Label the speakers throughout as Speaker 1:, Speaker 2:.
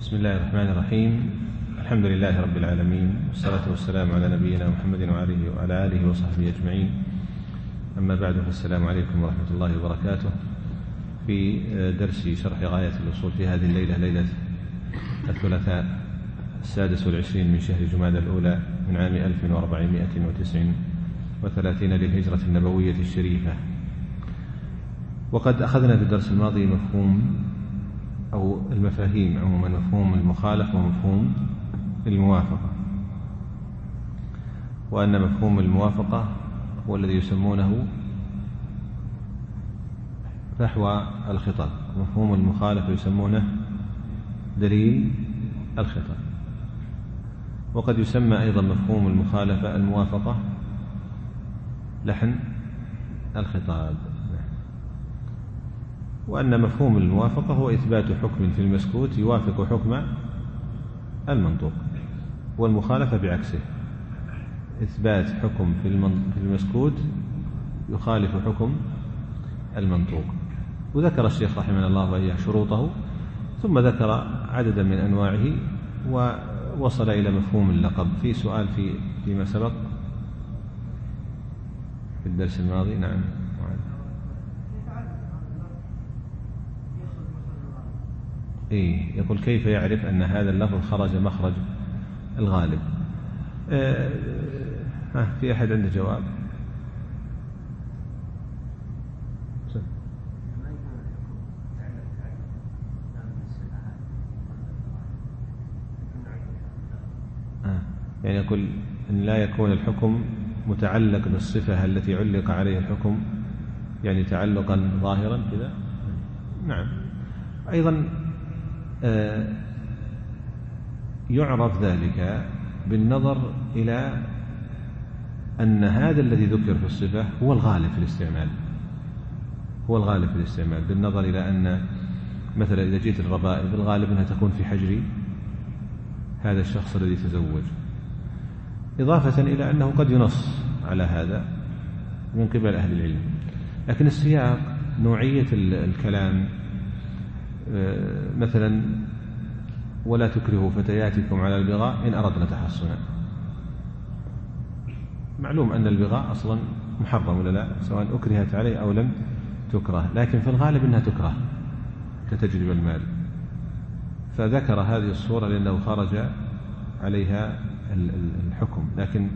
Speaker 1: بسم الله الرحمن الرحيم. الحمد لله رب العالمين، والصلاة والسلام على نبينا محمد وعلى آله وصحبه أجمعين. أما بعد، فالسلام عليكم ورحمة الله وبركاته. في درس شرح غاية الأصول في هذه الليلة، ليلة الثلاثاء 26 من شهر جمادى الأولى من عام 1439 للهجرة النبوية الشريفة. وقد أخذنا في الدرس الماضي مفهوم أو المفاهيم عموما، مفهوم المخالفة ومفهوم الموافقة، وأن مفهوم الموافقة هو الذي يسمونه فحوى الخطاب، مفهوم المخالفة يسمونه دليل الخطاب. وقد يسمى أيضا مفهوم المخالفة الموافقة لحن الخطاب. وأن مفهوم الموافقة هو إثبات حكم في المسكوت يوافق حكم المنطوق، والمخالفة بعكسه، إثبات حكم في المسكوت يخالف حكم المنطوق. وذكر الشيخ رحمه الله وإياه شروطه، ثم ذكر عددا من أنواعه، ووصل إلى مفهوم اللقب. في سؤال فيما سبق في الدرس الماضي؟ نعم. يقول: كيف يعرف أن هذا اللفظ خرج مخرج الغالب؟ في أحد عنده جواب؟ يعني يقول أن لا يكون الحكم متعلق بالصفة التي علق عليه الحكم، يعني تعلقا ظاهرا كذا. نعم. أيضا يعرف ذلك بالنظر إلى أن هذا الذي ذكر في الصفة هو الغالب في الاستعمال، بالنظر إلى أن مثلا إذا جئت الربائب الغالب أنها تكون في حجر هذا الشخص الذي تزوج، إضافة إلى أنه قد ينص على هذا من قبل أهل العلم. لكن السياق، نوعية الكلام، مثلا: ولا تكرهوا فتياتكم على البغاء إن أردنا تحصنا. معلوم أن البغاء أصلا محرم ولا لا، سواء أكرهت عليه أو لم تكره، لكن في الغالب أنها تكره كتجلب المال. فذكر هذه الصورة لأنه خرج عليها الحكم. لكن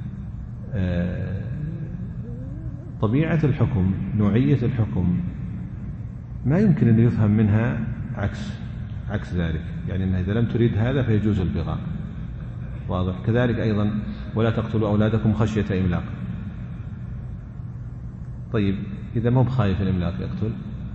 Speaker 1: طبيعة الحكم، نوعية الحكم، ما يمكن أن يفهم منها عكس ذلك، يعني أنها إذا لم تريد هذا فيجوز البغاء. واضح؟ كذلك أيضا: ولا تقتلوا أولادكم خشية إملاق. طيب، إذا ما هو بخايف الإملاق يقتل،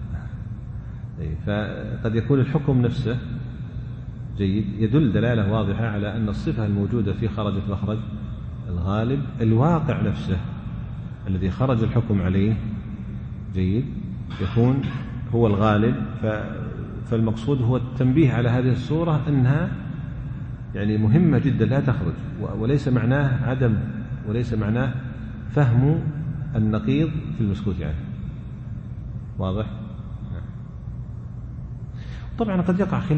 Speaker 1: فقد يكون الحكم نفسه جيد، يدل دلالة واضحة على أن الصفة الموجودة في خرجت مخرج الغالب، الواقع نفسه الذي خرج الحكم عليه جيد يكون هو الغالب. فالمقصود هو التنبيه على هذه الصورة أنها يعني مهمة جدا لا تخرج، وليس معناه فهم النقيض في المسكوت عنه. واضح؟ طبعا قد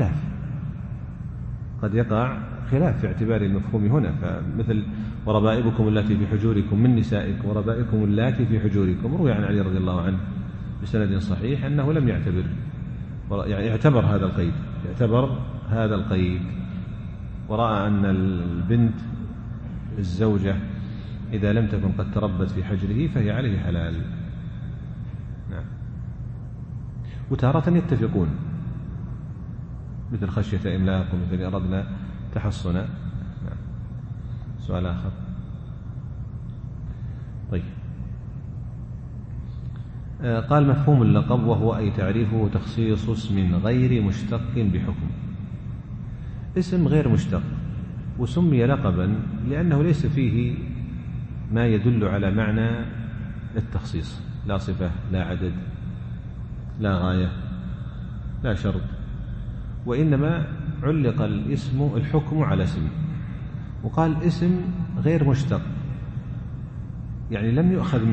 Speaker 1: يقع خلاف في اعتبار المفهوم هنا، فمثل: وربائبكم اللاتي في حجوركم من نسائكم وربائبكم اللاتي في حجوركم. روي عن علي رضي الله عنه بسند صحيح أنه لم يعني اعتبر هذا القيد، ورأى أن البنت الزوجة إذا لم تكن قد تربت في حجره فهي عليه حلال. نعم. وتارة يتفقون، مثل خشية إملاق ومثل أردنا تحصنا. نعم. سؤال آخر. طيب، قال: مفهوم اللقب وهو أي تعريفه تخصيص اسم غير مشتق بحكم. اسم غير مشتق وسمي لقبا لأنه ليس فيه ما يدل على معنى التخصيص، لا صفة، لا عدد، لا غاية، لا شرط، وإنما علق الحكم على اسم. وقال اسم غير مشتق، يعني لم يؤخذ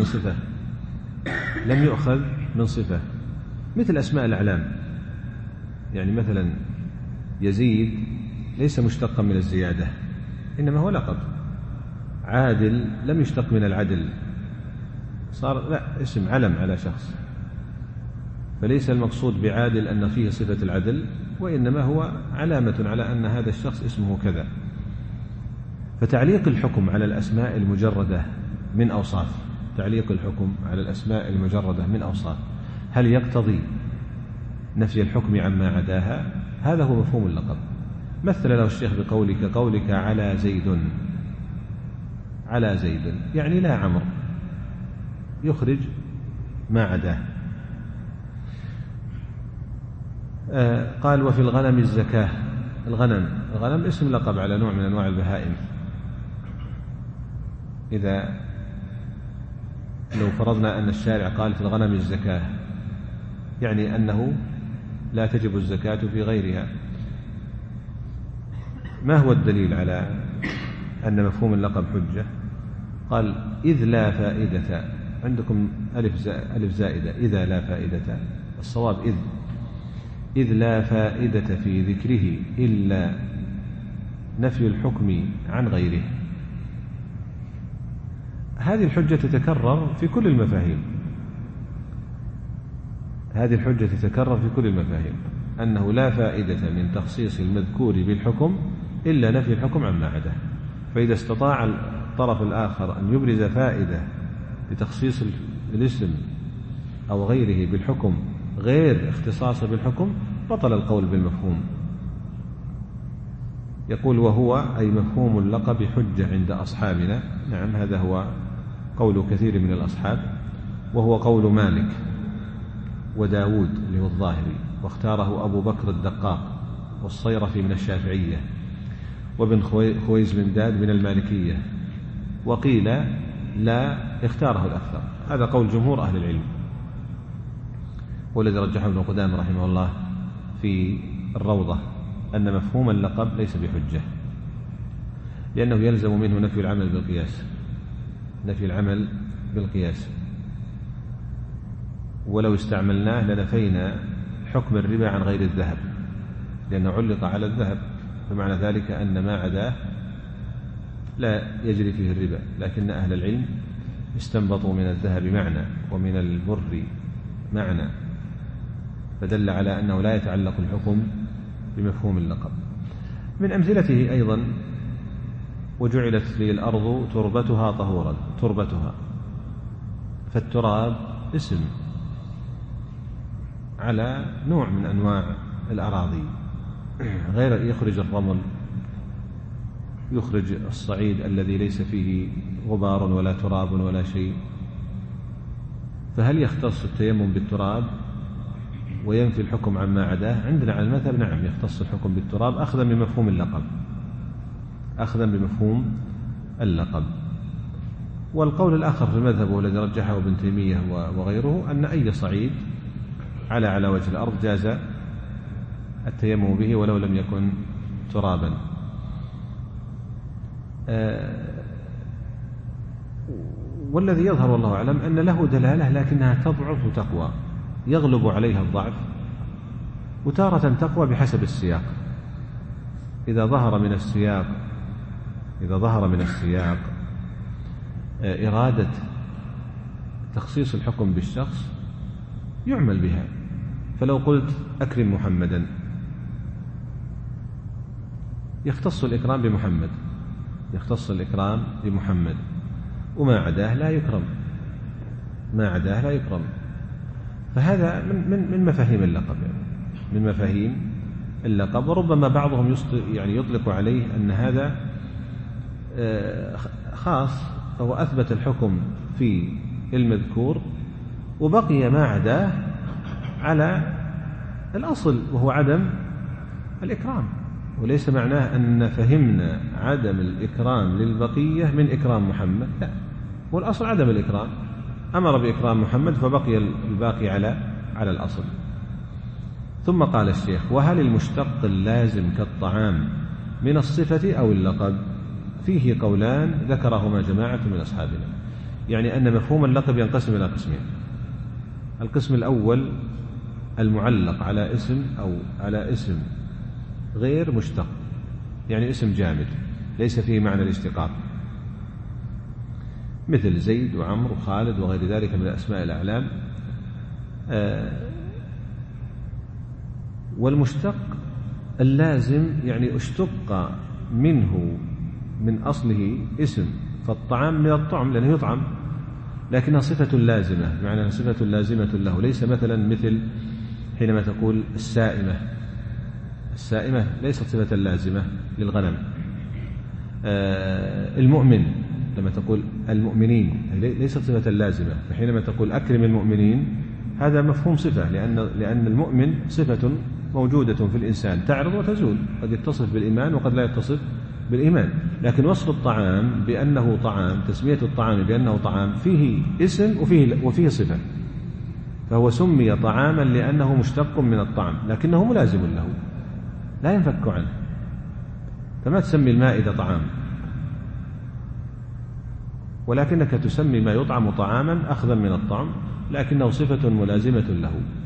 Speaker 1: من صفة، مثل أسماء الأعلام. يعني مثلا يزيد ليس مشتقا من الزيادة، إنما هو لقب. عادل لم يشتق من العدل، صار لا اسم علم على شخص، فليس المقصود بعادل أن فيه صفة العدل، وإنما هو علامة على أن هذا الشخص اسمه كذا. فتعليق الحكم على الأسماء المجردة من أوصاف، تعليق الحكم على الأسماء المجردة من أوصاف، هل يقتضي نفي الحكم عما عداها؟ هذا هو مفهوم اللقب. مثل له الشيخ قولك على زيد، على زيد يعني لا عمرو، يخرج ما عداه. قال وفي الغنم الزكاة. الغنم اسم لقب على نوع من أنواع البهائم. إذا لو فرضنا أن الشارع قال في الغنم الزكاة، يعني أنه لا تجب الزكاة في غيرها. ما هو الدليل على أن مفهوم اللقب حجة؟ قال إذ لا فائدة، عندكم ألف زائدة، إذا لا فائدة، الصواب إذ لا فائدة في ذكره إلا نفي الحكم عن غيره. هذه الحجة تتكرر في كل المفاهيم، هذه الحجة تتكرر في كل المفاهيم، أنه لا فائدة من تخصيص المذكور بالحكم إلا نفي الحكم عما عداه. فإذا استطاع الطرف الآخر أن يبرز فائدة لتخصيص الاسم أو غيره بالحكم غير اختصاصه بالحكم، بطل القول بالمفهوم. يقول وهو أي مفهوم اللقب حجة عند أصحابنا. نعم، هذا هو قول كثير من الأصحاب، وهو قول مالك وداود اللي هو الظاهري، واختاره أبو بكر الدقاق والصيرفي من الشافعية، وابن خويزمنداد من المالكية، وقيل لا اختاره الأكثر. هذا قول جمهور أهل العلم، والذي رجحه ابن قدامة رحمه الله في الروضة أن مفهوم اللقب ليس بحجة، لأنه يلزم منه نفي العمل بالقياس، نفي العمل بالقياس. ولو استعملناه لنفينا حكم الربا عن غير الذهب، لأنه علق على الذهب، بمعنى ذلك أن ما عداه لا يجري فيه الربا. لكن أهل العلم استنبطوا من الذهب معنى ومن البر معنى، فدل على أنه لا يتعلق الحكم بمفهوم اللقب. من أمثلته أيضا وجعلت لي الأرض تربتها طهورا، تربتها، فالتراب اسم على نوع من أنواع الأراضي، غير يخرج الرمل، يخرج الصعيد الذي ليس فيه غبار ولا تراب ولا شيء. فهل يختص التيمم بالتراب وينفي الحكم عما عداه؟ عندنا على المذهب نعم، يختص الحكم بالتراب أخذا بمفهوم اللقب، أخذا بمفهوم اللقب. والقول الآخر في المذهب والذي رجحه ابن تيمية وغيره أن أي صعيد على وجه الأرض جاز التيمم به ولو لم يكن ترابا. والذي يظهر والله أعلم أن له دلالة لكنها تضعف وتقوى، يغلب عليها الضعف، وتارة تقوى بحسب السياق. إذا ظهر من السياق إرادة تخصيص الحكم بالشخص يعمل بها. فلو قلت أكرم محمدا يختص الإكرام بمحمد، يختص الإكرام بمحمد، وما عداه لا يكرم، ما عداه لا يكرم. فهذا من مفاهيم اللقب، من مفاهيم اللقب. وربما بعضهم يطلق عليه أن هذا خاص، فهو أثبت الحكم في المذكور وبقي ما عداه على الأصل وهو عدم الإكرام. وليس معناه أن فهمنا عدم الإكرام للبقية من إكرام محمد، لا، والأصل عدم الإكرام، أمر بإكرام محمد فبقي الباقي على الأصل. ثم قال الشيخ وهل المشتق اللازم كالطعام من الصفة أو اللقب؟ فيه قولان ذكرهما جماعة من أصحابنا، يعني أن مفهوم اللقب ينقسم إلى قسمين. القسم الأول المعلق على اسم أو على اسم غير مشتق، يعني اسم جامد ليس فيه معنى الاشتقاق، مثل زيد وعمر وخالد وغير ذلك من الأسماء الأعلام. والمشتق اللازم يعني اشتق منه من أصله اسم، فالطعام من الطعم لأنه يطعم، لكنها صفة لازمة، معنى صفة لازمة له، ليس مثل حينما تقول السائمة. السائمة ليست صفة لازمة للغنم. المؤمن لما تقول المؤمنين ليست صفة لازمة، فحينما تقول أكرم المؤمنين هذا مفهوم صفة، لأن المؤمن صفة موجودة في الإنسان تعرض وتزول، قد يتصف بالإيمان وقد لا يتصف بالإيمان. لكن وصف الطعام بأنه طعام، تسمية الطعام بأنه طعام، فيه اسم وفيه صفة، فهو سمي طعاما لأنه مشتق من الطعم، لكنه ملازم له لا ينفك عنه. فما تسمي المائدة طعام، ولكنك تسمي ما يطعم طعاما أخذا من الطعم، لكنه صفة ملازمة له.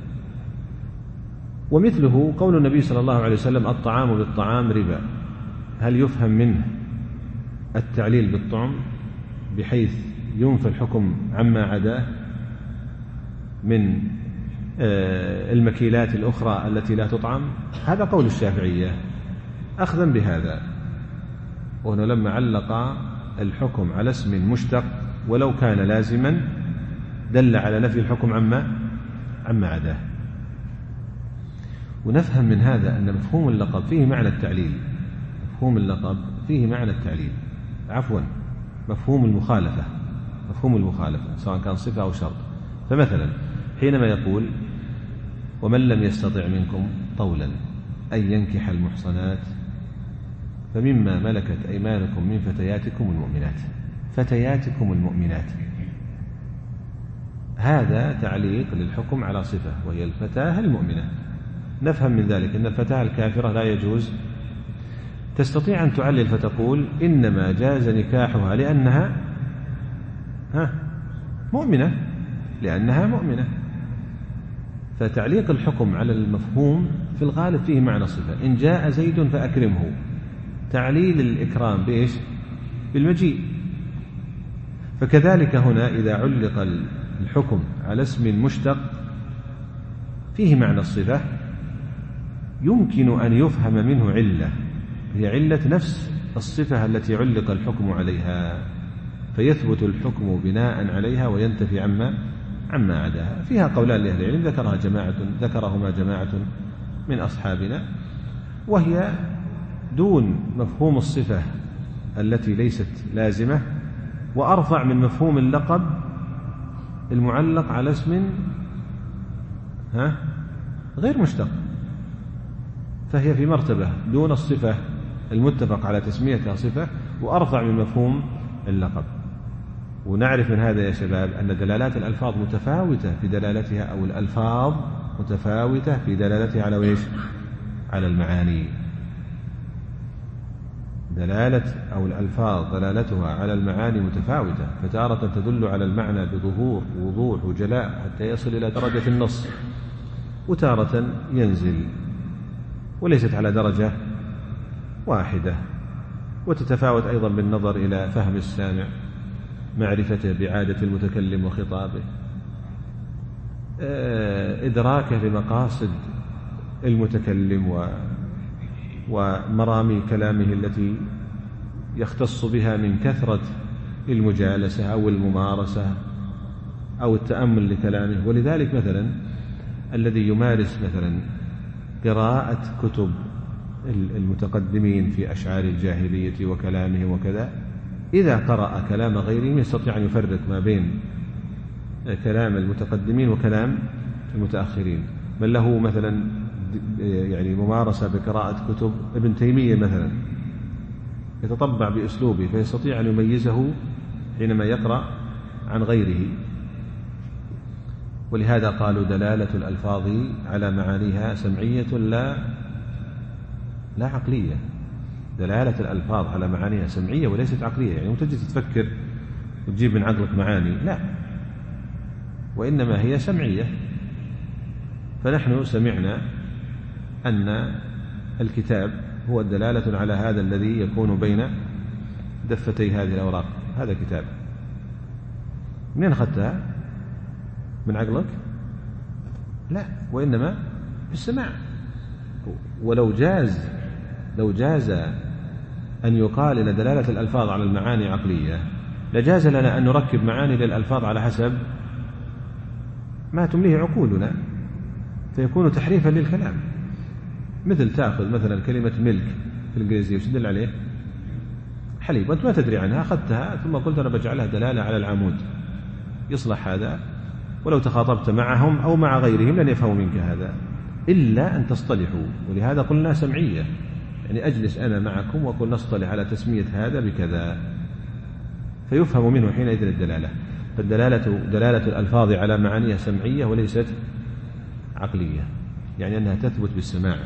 Speaker 1: ومثله قول النبي صلى الله عليه وسلم الطعام بالطعام ربا، هل يفهم منه التعليل بالطعم بحيث ينفى الحكم عما عداه من المكيلات الأخرى التي لا تطعم؟ هذا قول الشافعية أخذا بهذا. وهنا لما علق الحكم على اسم مشتق ولو كان لازما دل على نفي الحكم عما عداه. ونفهم من هذا أن مفهوم اللقب فيه معنى التعليل، مفهوم اللقب فيه معنى التعليل، مفهوم المخالفة سواء كان صفة أو شرط. فمثلا حينما يقول ومن لم يستطع منكم طولا أن ينكح المحصنات فمما ملكت أيمانكم من فتياتكم المؤمنات، هذا تعليق للحكم على صفة وهي الفتاة المؤمنة. نفهم من ذلك أن الفتاة الكافرة لا يجوز، تستطيع أن تعلل فتقول إنما جاز نكاحها لأنها مؤمنة، فتعليق الحكم على المفهوم في الغالب فيه معنى صفة. إن جاء زيد فأكرمه، تعليل الإكرام بإيش؟ بالمجيء. فكذلك هنا إذا علق الحكم على اسم مشتق فيه معنى الصفة يمكن أن يفهم منه علة، هي علة نفس الصفة التي علق الحكم عليها، فيثبت الحكم بناء عليها وينتفي عما عداها. فيها قولان لأهل العلم ذكرهما جماعة من أصحابنا، وهي دون مفهوم الصفة التي ليست لازمة، وأرفع من مفهوم اللقب المعلق على اسم غير مشتق، فهي في مرتبة دون الصفة المتفق على تسميتها صفة، وأرفع من مفهوم اللقب. ونعرف من هذا يا شباب أن دلالات الألفاظ متفاوتة في دلالتها، أو الألفاظ متفاوتة في دلالتها على ويش؟ على المعاني. الألفاظ دلالتها على المعاني متفاوتة، فتارة تدل على المعنى بظهور ووضوح وجلاء حتى يصل إلى درجة النص، وتارة ينزل وليست على درجة واحدة، وتتفاوت أيضا بالنظر إلى فهم السامع، معرفته بعادة المتكلم وخطابه، إدراكه لمقاصد المتكلم ومرامي كلامه التي يختص بها من كثرة المجالسة أو الممارسة أو التأمل لكلامه. ولذلك مثلا الذي يمارس مثلا قراءة كتب المتقدمين في أشعار الجاهلية وكلامهم وكذا، إذا قرأ كلام غيرهم يستطيع أن يفرق ما بين كلام المتقدمين وكلام المتأخرين. من له مثلا يعني ممارسة بقراءة كتب ابن تيمية مثلا يتطبع بأسلوبه، فيستطيع أن يميزه حينما يقرأ عن غيره. ولهذا قالوا دلالة الألفاظ على معانيها سمعية لا عقلية. دلالة الألفاظ على معانيها سمعية وليست عقلية، يعني وتجي تتفكر وتجيب من عقلك معاني، لا، وإنما هي سمعية. فنحن سمعنا أن الكتاب هو الدلالة على هذا الذي يكون بين دفتي هذه الأوراق. هذا كتاب. منين أخذتها؟ من عقلك؟ لا، وإنما في السماع. ولو جاز أن يقال إن دلالة الألفاظ على المعاني عقلية، لجاز لنا أن نركب معاني للألفاظ على حسب ما تمليه عقولنا، فيكون تحريفا للكلام. مثل تأخذ مثلا كلمة ملك في الإنجليزية وش تدل عليه؟ حليب، وأنت ما تدري عنها، أخذتها ثم قلت أنا بجعلها دلالة على العمود. يصلح هذا، ولو تخاطبت معهم أو مع غيرهم لن يفهموا منك هذا إلا أن تصطلحوا. ولهذا قلنا سمعية، يعني أجلس أنا معكم وأقول نصطلح على تسمية هذا بكذا، فيفهم منه حينئذ الدلالة. دلالة الألفاظ على معانيها سمعية وليست عقلية، يعني أنها تثبت بالسماع.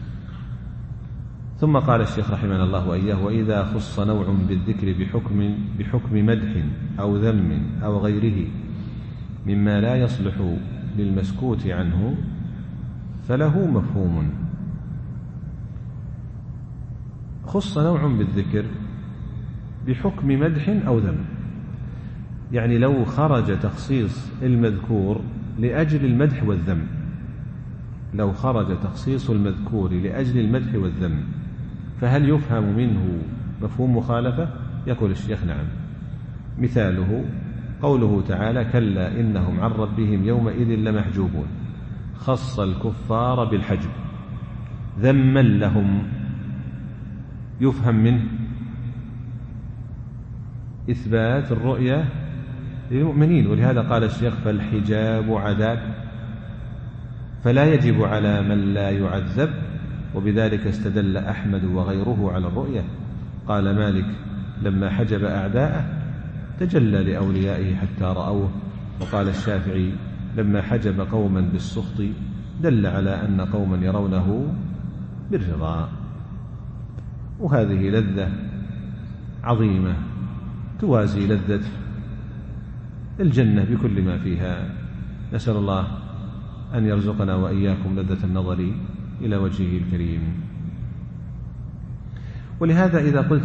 Speaker 1: ثم قال الشيخ رحمه الله وإياه: وإذا خص نوع بالذكر بحكم مدح أو ذم أو غيره مما لا يصلح للمسكوت عنه فله مفهوم. خص نوع بالذكر بحكم مدح أو ذم، يعني لو خرج تخصيص المذكور لأجل المدح والذم، لو خرج تخصيص المذكور لأجل المدح والذم، فهل يفهم منه مفهوم مخالفة؟ يقول الشيخ: نعم. مثاله قوله تعالى: كلا إنهم عن ربهم يومئذ لمحجوبون. خص الكفار بالحجب ذما لهم، يفهم منه إثبات الرؤية للمؤمنين. ولهذا قال الشيخ: فالحجاب عذاب، فلا يجب على من لا يعذب. وبذلك استدل أحمد وغيره على الرؤية. قال مالك: لما حجب أعداءه تجلى لأوليائه حتى رأوه. وقال الشافعي: لما حجب قوما بالسخط دل على أن قوما يرونه بالرضا. وهذه لذة عظيمة توازي لذة الجنة بكل ما فيها. نسأل الله أن يرزقنا وإياكم لذة النظر إلى وجهه الكريم. ولهذا إذا قلت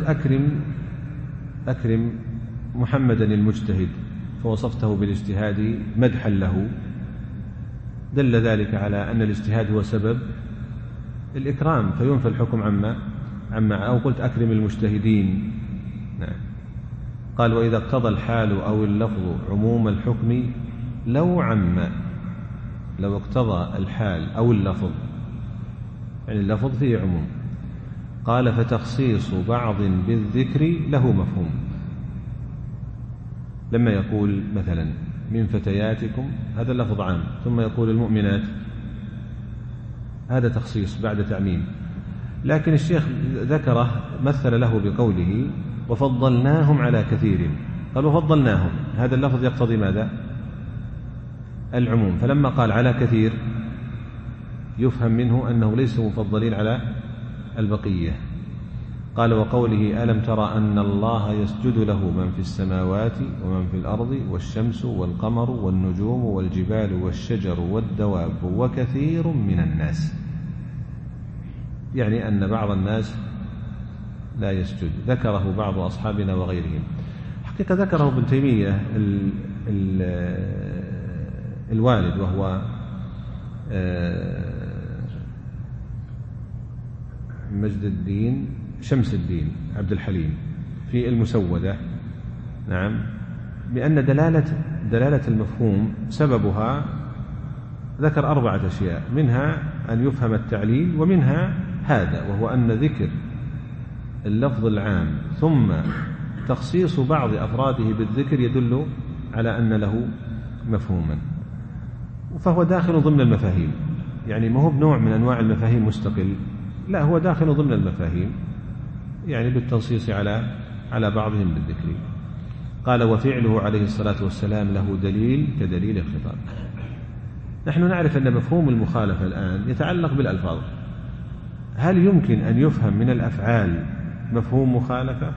Speaker 1: أكرم محمدا المجتهد فوصفته بالاجتهاد مدحا له، دل ذلك على أن الاجتهاد هو سبب الإكرام، فينفى الحكم عما أو قلت أكرم المجتهدين. نعم. قال: وإذا اقتضى الحال أو اللفظ عموم الحكم لو اقتضى الحال أو اللفظ، يعني اللفظ فيه عموم. قال: فتخصيص بعض بالذكر له مفهوم. لما يقول مثلا من فتياتكم، هذا اللفظ عام، ثم يقول المؤمنات، هذا تخصيص بعد تعميم. لكن الشيخ ذكره مثل له بقوله: وفضلناهم على كثير. قال: وفضلناهم، هذا اللفظ يقتضي ماذا؟ العموم. فلما قال على كثير يفهم منه أنه ليسوا مفضلين على البقية. قال: وقوله: ألم ترى أن الله يسجد له من في السماوات ومن في الأرض والشمس والقمر والنجوم والجبال والشجر والدواب وكثير من الناس، يعني أن بعض الناس لا يسجد. ذكره بعض أصحابنا وغيرهم. حقيقة ذكره ابن تيمية الوالد، وهو مجد الدين شمس الدين عبد الحليم في المسودة. نعم. بأن دلالة المفهوم سببها ذكر 4 أشياء، منها أن يفهم التعليل، ومنها هذا، وهو أن ذكر اللفظ العام ثم تخصيص بعض أفراده بالذكر يدل على أن له مفهوما، فهو داخل ضمن المفاهيم، يعني ما هو بنوع من أنواع المفاهيم مستقل، لا، هو داخل ضمن المفاهيم، يعني بالتنصيص على بعضهم بالذكر. قال: وفعله عليه الصلاة والسلام له دليل كدليل الخطاب. نحن نعرف أن مفهوم المخالفة الآن يتعلق بالألفاظ. هل يمكن أن يفهم من الأفعال مفهوم مخالفة؟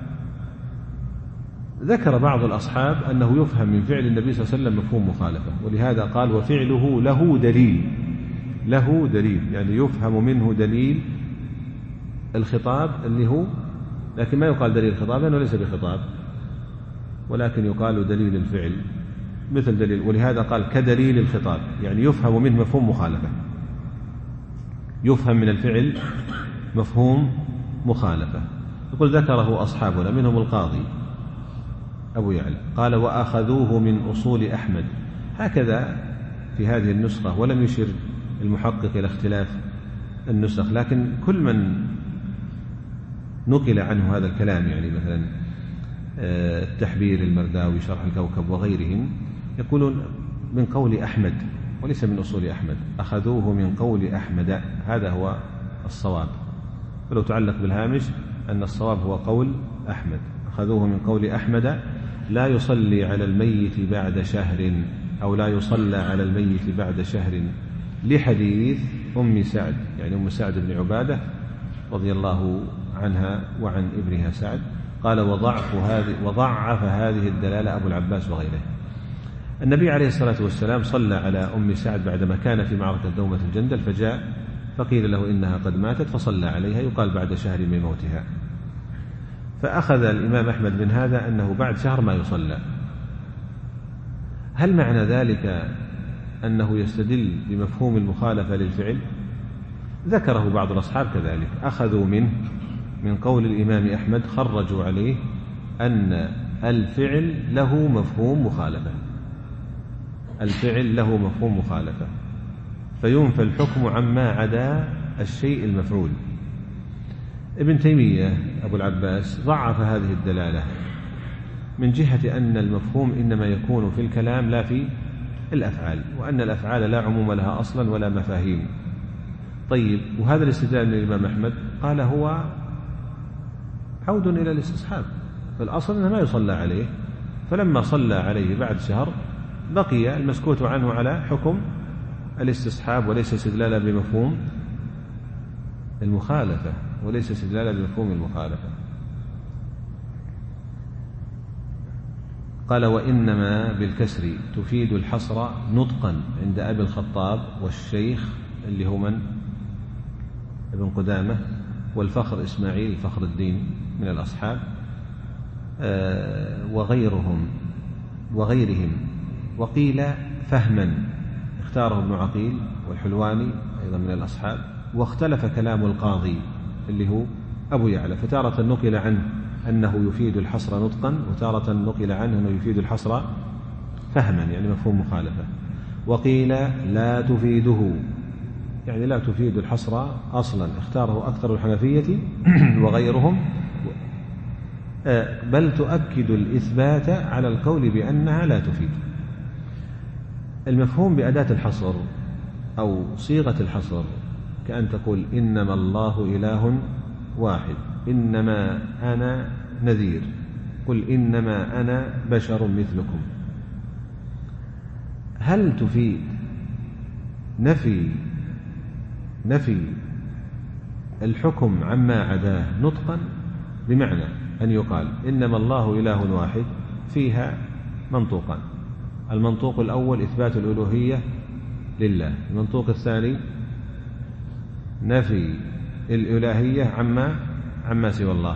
Speaker 1: ذكر بعض الأصحاب أنه يفهم من فعل النبي صلى الله عليه وسلم مفهوم مخالفة، ولهذا قال: وفعله له دليل، يعني يفهم منه دليل الخطاب اللي هو، لكن ما يقال دليل الخطاب لأنه ليس بخطاب، ولكن يقال دليل الفعل مثل دليل، ولهذا قال كدليل الخطاب، يعني يفهم منه مفهوم مخالفة، يفهم من الفعل مفهوم مخالفة. يقول ذكره أصحابنا منهم القاضي أبو يعلى قال وأخذوه من أصول أحمد، هكذا في هذه النسخة، ولم يشر المحقق إلى اختلاف النسخ، لكن كل من نقل عنه هذا الكلام، يعني مثلا التحبير المرداوي شرح الكوكب وغيرهم، يقولون من قول أحمد وليس من أصول أحمد، أخذوه من قول أحمد، هذا هو الصواب. فلو تعلق بالهامش أن الصواب هو قول أحمد، أخذوه من قول أحمد لا يصلي على الميت بعد شهر، أو لا يصلى على الميت بعد شهر، لحديث أم سعد، يعني أم سعد بن عبادة رضي الله عنها وعن ابنها سعد. قال وضعف هذه الدلالة أبو العباس وغيره. النبي عليه الصلاة والسلام صلى على أم سعد بعدما كان في معركة دومة الجندل، فجاء فقيل له إنها قد ماتت فصلى عليها، يقال بعد شهر من موتها. فأخذ الإمام أحمد من هذا أنه بعد شهر ما يصلى. هل معنى ذلك أنه يستدل بمفهوم المخالفة للفعل؟ ذكره بعض الأصحاب كذلك، أخذوا منه من قول الإمام أحمد، خرجوا عليه أن الفعل له مفهوم مخالفة، الفعل له مفهوم مخالفة، فينفى الحكم عما عدا الشيء المفعول. ابن تيمية أبو العباس ضعف هذه الدلالة من جهة أن المفهوم إنما يكون في الكلام لا في الأفعال، وأن الأفعال لا عموم لها أصلا ولا مفاهيم. طيب، وهذا الاستدلال من الإمام أحمد قال هو عود إلى الاستصحاب، فالأصل أنه ما يصلى عليه، فلما صلى عليه بعد شهر بقي المسكوت عنه على حكم الاستصحاب، وليس استدلالا بمفهوم المخالفة، وليس استدلالا بمفهوم المخالفة. قال وإنما بالكسر تفيد الحصر نطقا عند أبي الخطاب والشيخ اللي هو من؟ ابن قدامة، والفخر إسماعيل فخر الدين من الأصحاب، وغيرهم. وقيل فهما، اختاره ابن عقيل والحلواني أيضا من الأصحاب. واختلف كلام القاضي اللي هو أبو يعلى، فتارة نقل عنه أنه يفيد الحصر نطقا، وتارة نقل عنه أنه يفيد الحصر فهما، يعني مفهوم مخالفة. وقيل لا تفيده، يعني لا تفيد الحصر أصلا، اختاره أكثر الحنفية وغيرهم، بل تؤكد الإثبات على القول بأنها لا تفيد. المفهوم بأداة الحصر أو صيغة الحصر كأن تقول إنما الله إله واحد، إنما أنا نذير، قل إنما أنا بشر مثلكم. هل تفيد نفي الحكم عما عداه نطقا، بمعنى أن يقال إنما الله إله واحد، فيها منطوقان، المنطوق الأول إثبات الألوهية لله، المنطوق الثاني نفي الإلهية عما سوى الله.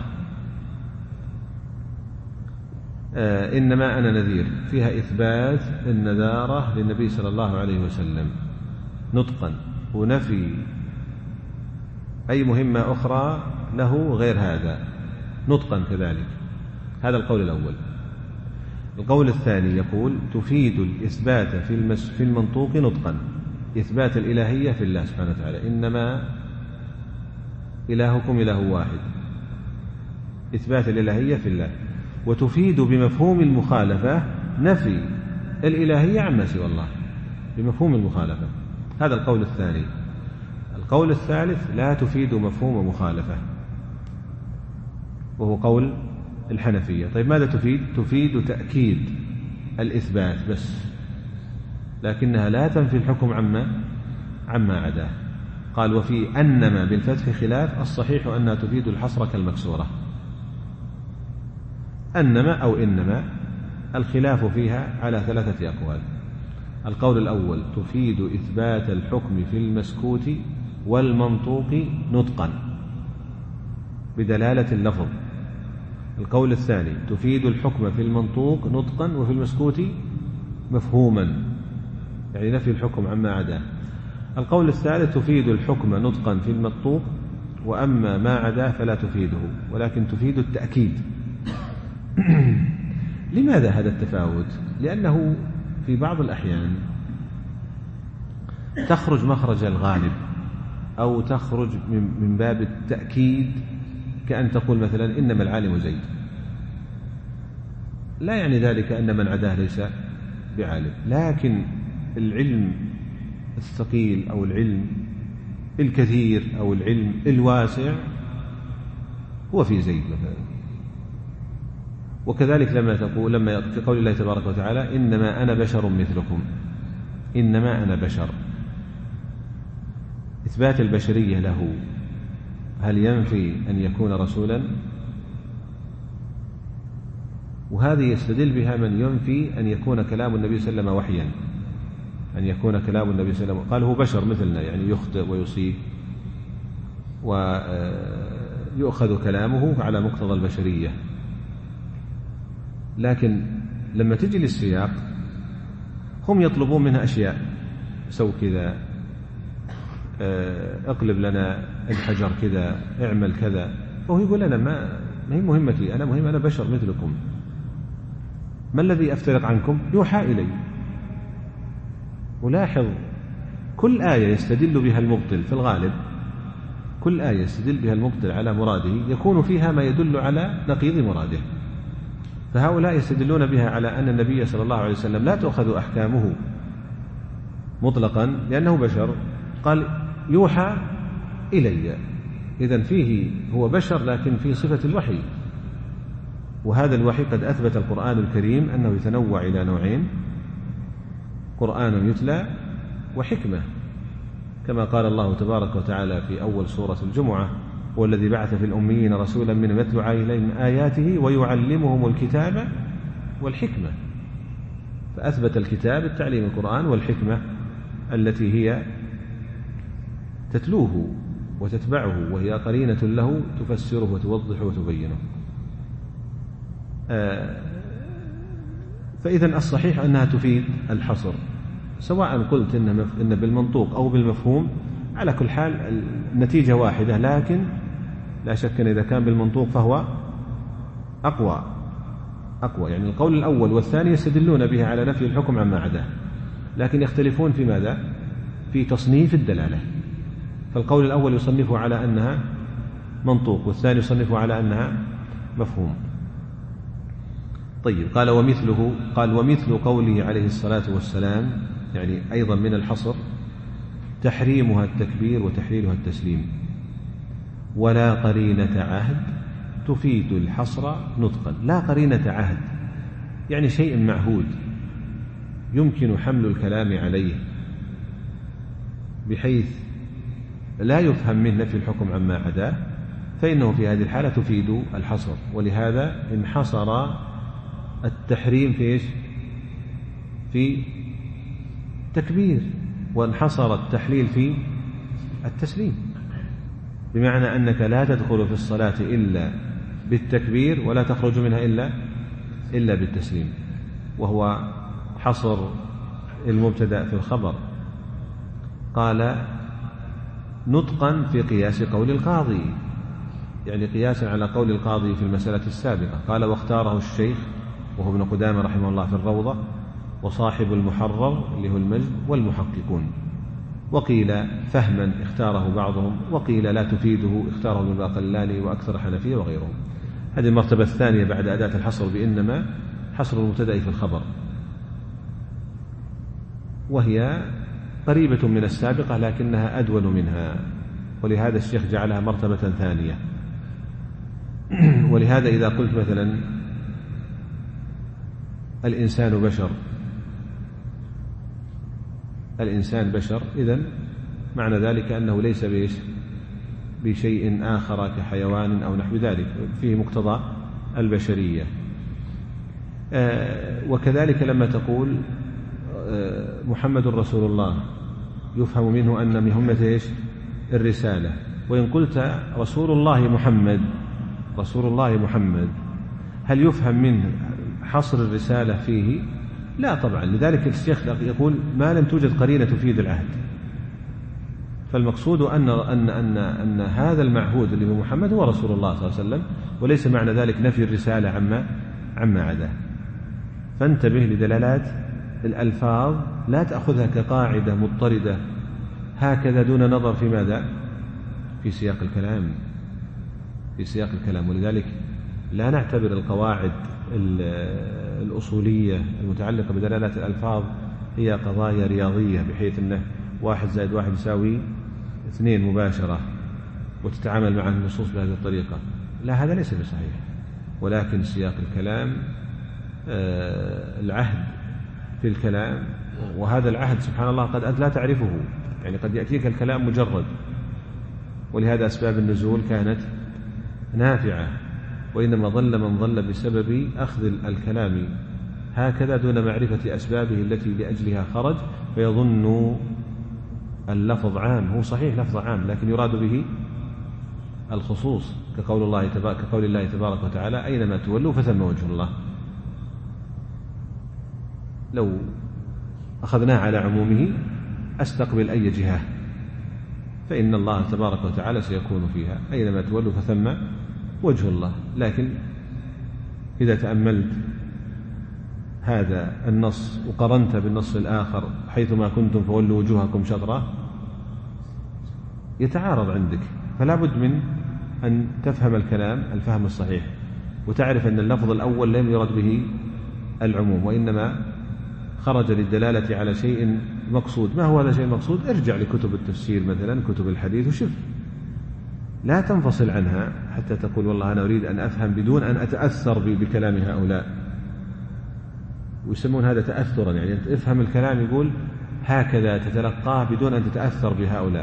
Speaker 1: إنما أنا نذير فيها إثبات النذارة للنبي صلى الله عليه وسلم نطقا، ونفي أي مهمة أخرى له غير هذا نطقا كذلك. هذا القول الأول. القول الثاني يقول تفيد الإثبات في المنطوق نطقا، إثبات الإلهية في الله سبحانه وتعالى، إنما إلهكم إله واحد، إثبات الإلهية في الله. وتفيد بمفهوم المخالفة نفي الإلهية عما سوى الله بمفهوم المخالفة. هذا القول الثاني. القول الثالث لا تفيد مفهوم مخالفة، وهو قول الحنفية. طيب ماذا تفيد؟ تفيد تأكيد الإثبات بس، لكنها لا تنفي الحكم عما عداه. قال وفي أنما بالفتح خلاف، الصحيح أنها تفيد الحصر كالمكسورة. أنما أو إنما الخلاف فيها على 3 أقوال. القول الأول تفيد إثبات الحكم في المسكوت والمنطوق نطقا، بدلالة اللفظ. القول الثاني تفيد الحكم في المنطوق نطقا وفي المسكوت مفهوما، يعني نفي الحكم عما عداه. القول الثالث تفيد الحكم نطقا في المنطوق، وأما ما عداه فلا تفيده، ولكن تفيد التأكيد. لماذا هذا التفاوت؟ لأنه في بعض الأحيان تخرج مخرج الغالب أو تخرج من باب التأكيد، كأن تقول مثلا إنما العالم زيد، لا يعني ذلك أن من عداه ليس بعالم، لكن العلم الثقيل أو العلم الكثير أو العلم الواسع هو في زيد مثلا. وكذلك لما في قول الله تبارك وتعالى إنما أنا بشر مثلكم، إنما أنا بشر، إثبات البشرية له هل ينفي أن يكون رسولا؟ وهذه يستدل بها من ينفي أن يكون كلام النبي صلى الله عليه وسلم وحيا، أن يكون كلام النبي صلى الله عليه وسلم، قال هو بشر مثلنا، يعني يخطئ ويصيب ويؤخذ كلامه على مقتضى البشرية. لكن لما تجي للسياق هم يطلبون منها أشياء، سو كذا، اقلب لنا الحجر كذا، اعمل كذا، وهو يقول أنا ما هي مهمتي، أنا بشر مثلكم، ما الذي أفترق عنكم؟ يوحى إلي. ولاحظ كل آية يستدل بها المبطل في الغالب، كل آية يستدل بها المبطل على مراده يكون فيها ما يدل على نقيض مراده. فهؤلاء يستدلون بها على أن النبي صلى الله عليه وسلم لا تؤخذ أحكامه مطلقا لأنه بشر، قال يوحى إلي، إذن فيه هو بشر لكن في صفة الوحي. وهذا الوحي قد أثبت القرآن الكريم أنه يتنوع إلى نوعين: قرآن يتلى وحكمة، كما قال الله تبارك وتعالى في أول سورة الجمعة: هو الذي بعث في الأميين رسولا منهم يتلو عليهم آياته ويعلمهم الكتاب والحكمة. فأثبت الكتاب التعليم القرآن، والحكمة التي هي تتلوه وتتبعه وهي قرينة له تفسره وتوضحه وتبينه. فإذن الصحيح أنها تفيد الحصر، سواء قلت إن بالمنطوق أو بالمفهوم، على كل حال النتيجة واحدة، لكن لا شك أن إذا كان بالمنطوق فهو أقوى. يعني القول الأول والثاني يستدلون به على نفي الحكم عما عداه، لكن يختلفون في ماذا؟ في تصنيف الدلالة. فالقول الأول يصنفه على أنها منطوق، والثاني يصنفه على أنها مفهوم. طيب، قال ومثل قوله عليه الصلاة والسلام، يعني أيضا من الحصر: تحريمها التكبير وتحليلها التسليم، ولا قرينة عهد تفيد الحصر نطقا. لا قرينة عهد يعني شيء معهود يمكن حمل الكلام عليه بحيث لا يفهم من نفي الحكم عما عداه، فإنه في هذه الحالة تفيد الحصر. ولهذا انحصر التحريم في إيش؟ في التكبير، وانحصر التحليل في التسليم، بمعنى أنك لا تدخل في الصلاة إلا بالتكبير ولا تخرج منها إلا بالتسليم، وهو حصر المبتدأ في الخبر. قال نطقا في قياس قول القاضي، يعني قياسا على قول القاضي في المسألة السابقة. قال واختاره الشيخ وهو ابن قدامة رحمه الله في الروضة، وصاحب المحرر اللي هو المجد، والمحققون. وقيل فهما اختاره بعضهم، وقيل لا تفيده اختاره ابن الباقلاني وأكثر حنفية وغيرهم. هذه المرتبة الثانية بعد أداة الحصر بإنما حصر المبتدأ في الخبر، وهي قريبة من السابقة لكنها أدون منها، ولهذا الشيخ جعلها مرتبة ثانية. ولهذا إذا قلت مثلا الإنسان بشر، إذن معنى ذلك أنه ليس بشيء آخر كحيوان أو نحو ذلك، فيه مقتضى البشرية. وكذلك لما تقول محمد رسول الله، يفهم منه أن مهمة الرسالة. وإن قلت رسول الله محمد، رسول الله محمد، هل يفهم منه حصر الرسالة فيه؟ لا طبعا. لذلك الشيخ يقول ما لم توجد قرينة تفيد العهد. فالمقصود أن هذا المعهود اللي هو محمد هو رسول الله صلى الله عليه وسلم، وليس معنى ذلك نفي الرسالة عما عداه. فانتبه لدلالات الألفاظ، لا تأخذها كقاعدة مضطردة هكذا دون نظر في ماذا؟ في سياق الكلام. ولذلك لا نعتبر القواعد الأصولية المتعلقة بدلالات الألفاظ هي قضايا رياضية، بحيث أنه 1 زائد 1 يساوي 2 مباشرة وتتعامل مع النصوص بهذه الطريقة. لا، هذا ليس بصحيح. ولكن سياق الكلام، العهد في الكلام، وهذا العهد سبحان الله قد أنت لا تعرفه، يعني قد يأتيك الكلام مجرد، ولهذا أسباب النزول كانت نافعة، وإنما ضل من ضل بسبب أخذ الكلام هكذا دون معرفة أسبابه التي لأجلها خرج، فيظن اللفظ عام. هو صحيح لفظ عام، لكن يراد به الخصوص، كقول الله تبارك وتعالى أينما تولوا فثم وجه الله. لو أخذناه على عمومه أستقبل أي جهة، فإن الله تبارك وتعالى سيكون فيها، أينما تولوا فثم وجه الله. لكن إذا تأملت هذا النص وقرنت بالنص الآخر حيثما كنتم فولوا وجوهكم شطرة، يتعارض عندك. فلا بد من أن تفهم الكلام الفهم الصحيح، وتعرف أن اللفظ الأول لم يرد به العموم، وإنما خرج للدلالة على شيء مقصود. ما هو هذا الشيء المقصود؟ ارجع لكتب التفسير مثلا، كتب الحديث، وشف، لا تنفصل عنها حتى تقول والله أنا أريد أن أفهم بدون أن أتأثر بكلام هؤلاء. ويسمون هذا تأثرا، يعني أنت افهم الكلام يقول هكذا تتلقاه بدون أن تتأثر بهؤلاء.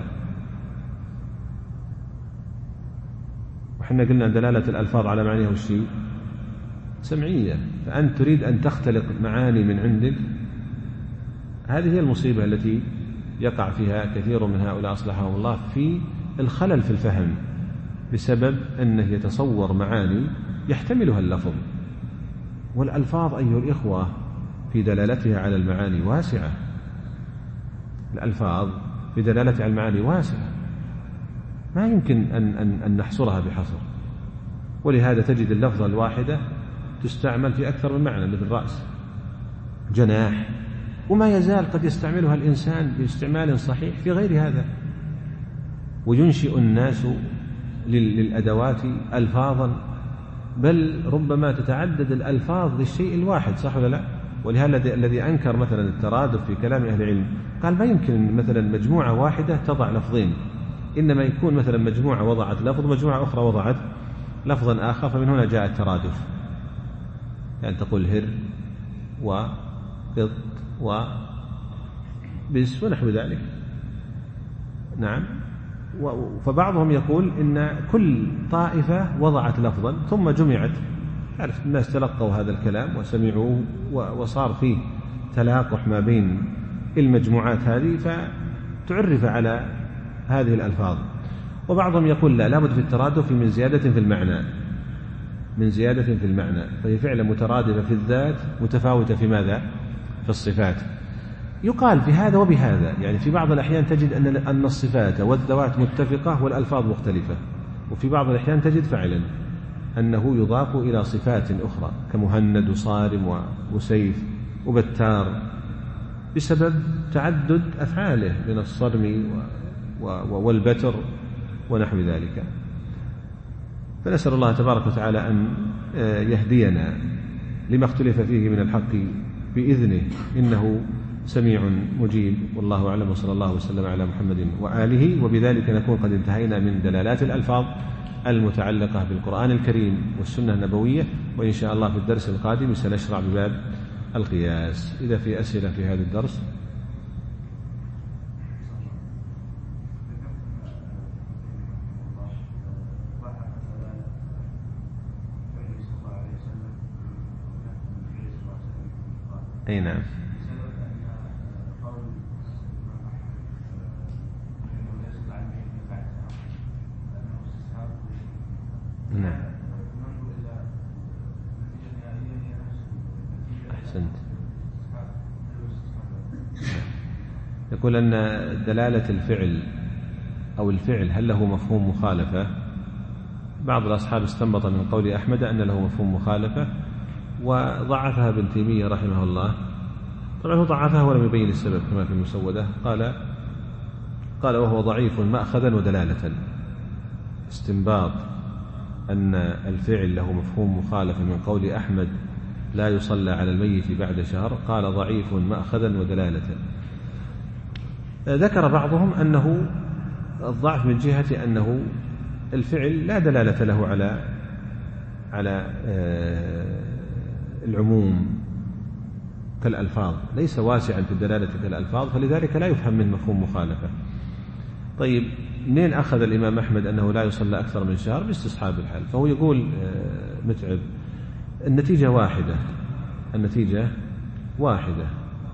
Speaker 1: وحنا قلنا دلالة الألفاظ على معنيه الشيء سمعية، فأنت تريد أن تختلق معاني من عندك. هذه هي المصيبة التي يقع فيها كثير من هؤلاء أصلحهم الله في الخلل في الفهم، بسبب أنه يتصور معاني يحتملها اللفظ. والألفاظ أيها الإخوة في دلالتها على المعاني واسعة، الألفاظ في دلالتها على المعاني واسعة، ما يمكن أن نحصرها بحصر. ولهذا تجد اللفظة الواحدة تستعمل في أكثر من معنى، مثل رأس، جناح، وما يزال قد يستعملها الإنسان باستعمال صحيح في غير هذا. وينشئ الناس للأدوات ألفاظا، بل ربما تتعدد الألفاظ للشيء الواحد، صح ولا لا؟ ولهذا الذي أنكر مثلا الترادف في كلام أهل العلم قال ما يمكن مثلا مجموعة واحدة تضع لفظين، إنما يكون مثلا مجموعة وضعت لفظ، مجموعة أخرى وضعت لفظا آخر، فمن هنا جاء الترادف. يعني تقول هر وقط وبس ونحو ذلك. نعم. فبعضهم يقول إن كل طائفة وضعت لفظا ثم جمعت، عرفت الناس تلقوا هذا الكلام وسمعوه، وصار فيه تلاقح ما بين المجموعات هذه، فتعرف على هذه الألفاظ. وبعضهم يقول لا، لابد في الترادف من زيادة في المعنى، فهي فعلا مترادفة في الذات متفاوتة في ماذا؟ في الصفات. يقال في هذا وبهذا، يعني في بعض الأحيان تجد أن الصفات والذوات متفقة والألفاظ مختلفة، وفي بعض الأحيان تجد فعلا أنه يضاف إلى صفات أخرى كمهند وصارم وسيف وبتار، بسبب تعدد أفعاله من الصرم والبتر ونحو ذلك. فنسأل الله تبارك وتعالى أن يهدينا لما اختلف فيه من الحق بإذنه، إنه سميع مجيب. والله أعلم، وصلى الله وسلم على محمد وآله. وبذلك نكون قد انتهينا من دلالات الألفاظ المتعلقة بالقرآن الكريم والسنة النبوية، وإن شاء الله في الدرس القادم سنشرع بباب القياس. إذا في أسئلة في هذا الدرس. أي نعم. نعم. أحسنت. يقول أن دلالة الفعل أو الفعل هل له مفهوم مخالفة؟ بعض الأصحاب استنبط من قول أحمد أن له مفهوم مخالفة وضعفها ابن تيمية رحمه الله. طبعا هو ضعفها ولم يبين السبب كما في المسودة. قال وهو ضعيف مأخذا ودلالة. استنباط أن الفعل له مفهوم مخالفة من قول أحمد لا يصلى على الميت بعد شهر، قال ضعيف مأخذا ودلالة. ذكر بعضهم أنه الضعف من جهة أنه الفعل لا دلالة له على العموم كالألفاظ، ليس واسعا في الدلالة كالألفاظ، فلذلك لا يفهم من مفهوم مخالفة. طيب منين أخذ الإمام أحمد أنه لا يصلى أكثر من شهر؟ باستصحاب الحال. فهو يقول متعب النتيجة واحدة.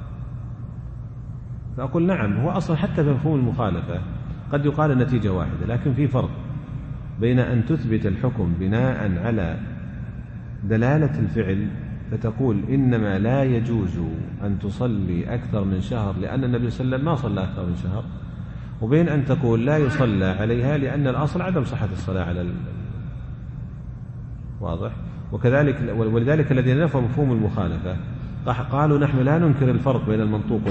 Speaker 1: فأقول نعم، هو أصلا حتى في مفهوم المخالفة قد يقال النتيجة واحدة، لكن في فرق بين أن تثبت الحكم بناء على دلالة الفعل فتقول إنما لا يجوز أن تصلي أكثر من شهر لأن النبي صلى الله عليه وسلم ما صلى أكثر من شهر، وبين أن تقول لا يصلى عليها لأن الأصل عدم صحة الصلاة على واضح. ولذلك الذين نفوا مفهوم المخالفة قالوا نحن لا ننكر الفرق بين المنطوق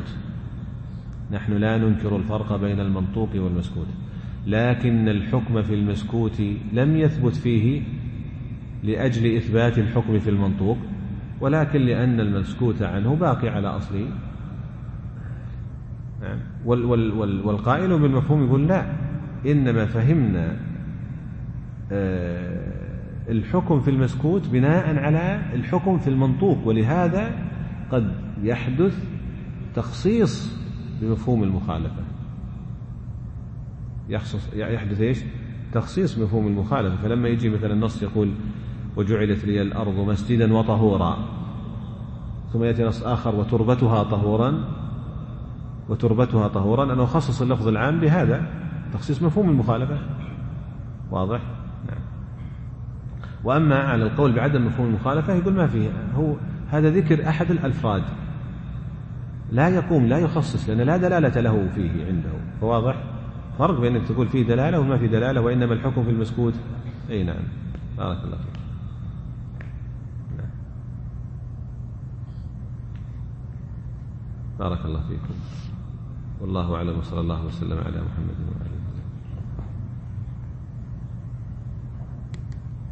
Speaker 1: والمسكوت، لكن الحكم في المسكوت لم يثبت فيه لأجل إثبات الحكم في المنطوق، ولكن لأن المسكوت عنه باقي على أصله. والقائل بالمفهوم يقول لا، إنما فهمنا الحكم في المسكوت بناء على الحكم في المنطوق، ولهذا قد يحدث تخصيص بمفهوم المخالفة. يحدث تخصيص مفهوم المخالفة. فلما يجي مثلا النص يقول وجعلت لي الأرض مسجدا وطهورا، ثم يأتي نص آخر وتربتها طهورا، أنه خصص اللفظ العام بهذا تخصيص مفهوم المخالفة. واضح؟ نعم. وأما على القول بعدم مفهوم المخالفة يقول ما فيه، هو هذا ذكر أحد الألفاظ لا يخصص، لأن لا دلالة له فيه عنده. فواضح فرق بين أنك تقول فيه دلالة وما فيه دلالة، وإنما الحكم في المسكوت. أي نعم. بارك الله فيك. نعم. بارك الله فيكم. والله أعلم، وصلى الله وسلم على محمد وعلى آله.